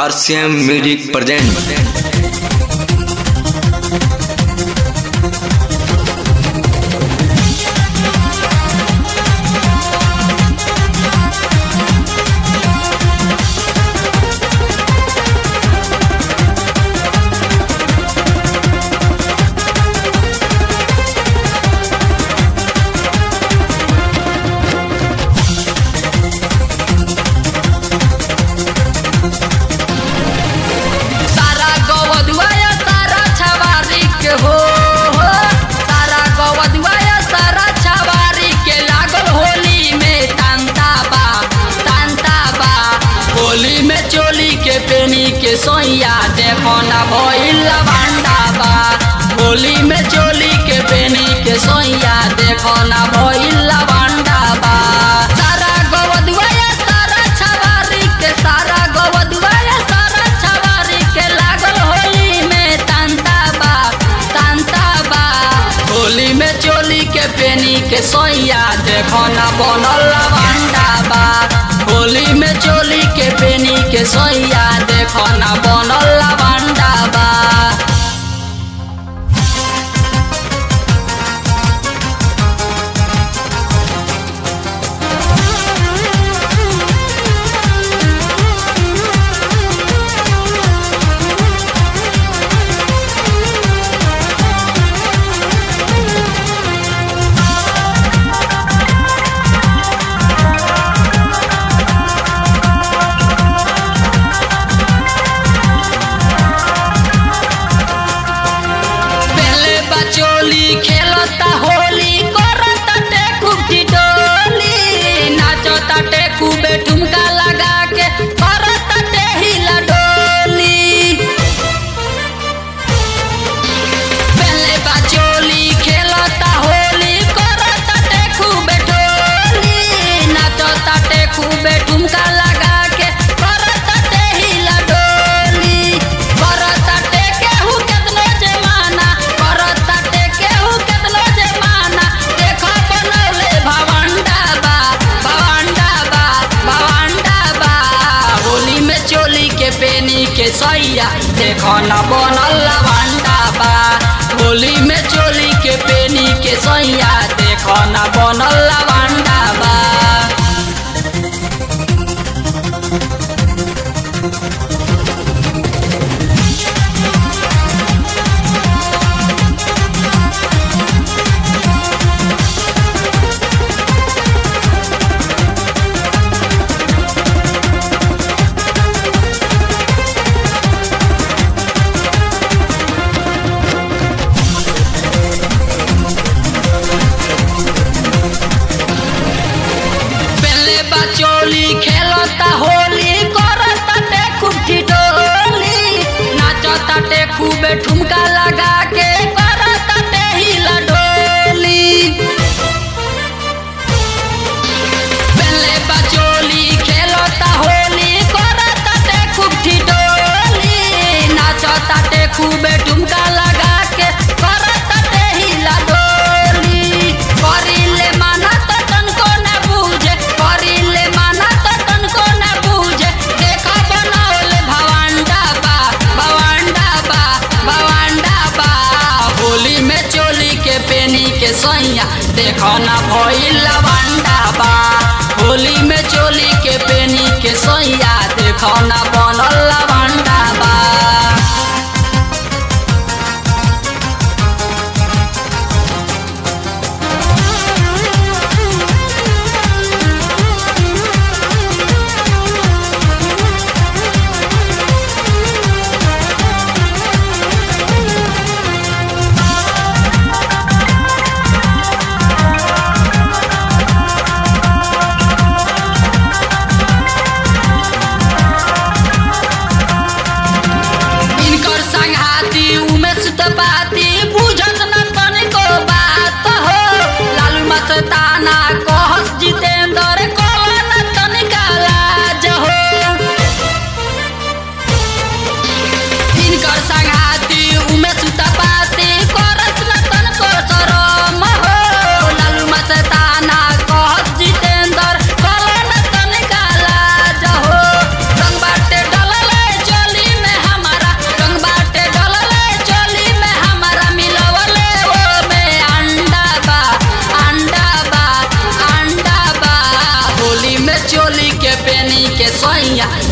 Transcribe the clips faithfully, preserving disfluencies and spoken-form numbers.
RCM music present. के सोइया देखो ना भइल लवंडा बा। होली में चोली के पेनी के सोइया देखो ना भइल लवंडा बा। सारा गवदुआ सारा छवारी के सारा गवदुआ सारा छवारी के लागल होली में तांता बा तांता बा। होली में चोली के पेनी के सोइया देखो ना बनल लवंडा बा। होली में चोली के पेनी के सोइया देखो ना बनल लवंडा बा। चोली खेलता होली करता टेकू की डोली नाचता टेकू बेठुमका लगा के करता टेहिला डोली। पहले बा चोली खेलता होली करता टेकू बेठोली नाचता टेकू बेठुमका लगा के करता टेहिला डोली। करता टेके हु केतनो जमाना पेनी के सैया देखो ना बनल लवंडा बा। होली में चोली के पेनी के सैया देखो ना बनल लवंडा बा। चोली खेलता होली करता टेकू की डोली नाचता टेकू बेठुमका लगा के करता टेहिला डोली। पहले बा चोली खेलता होली करता टेकू की डोली नाचता टेकू बेठुमका लगा के करता टेहिला डोली। करिले माना तो तनको ना बूझे करिले माना तो तनको ना बूझे देखा बनौल भवंडा बा भवंडा बा भवंडा बा। होली में चोली के पेनी के सैया देखो ना भइल लवंडा बा। होली में चोली के पेनी के सैया देखो ना बनल लवंडा बा।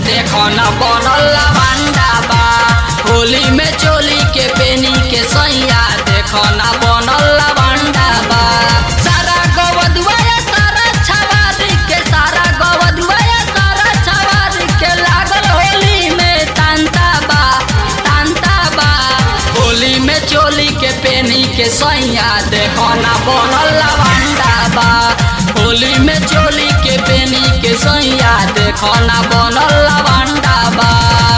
देखो न बनल लवंडा बा। होली में चोली के पेनी के सैया देखो न बनल लवंडा बा। सारा गवदुआ सारा छवारी के सारा गवदुआ सारा छवारी के लागल होली में तांता बा तांता बा। होली में चोली के पेनी के सैया देखो न बनल लवंडा बा। होली में चोली के पेनी के सैया देखो न बनल लवंडा बा।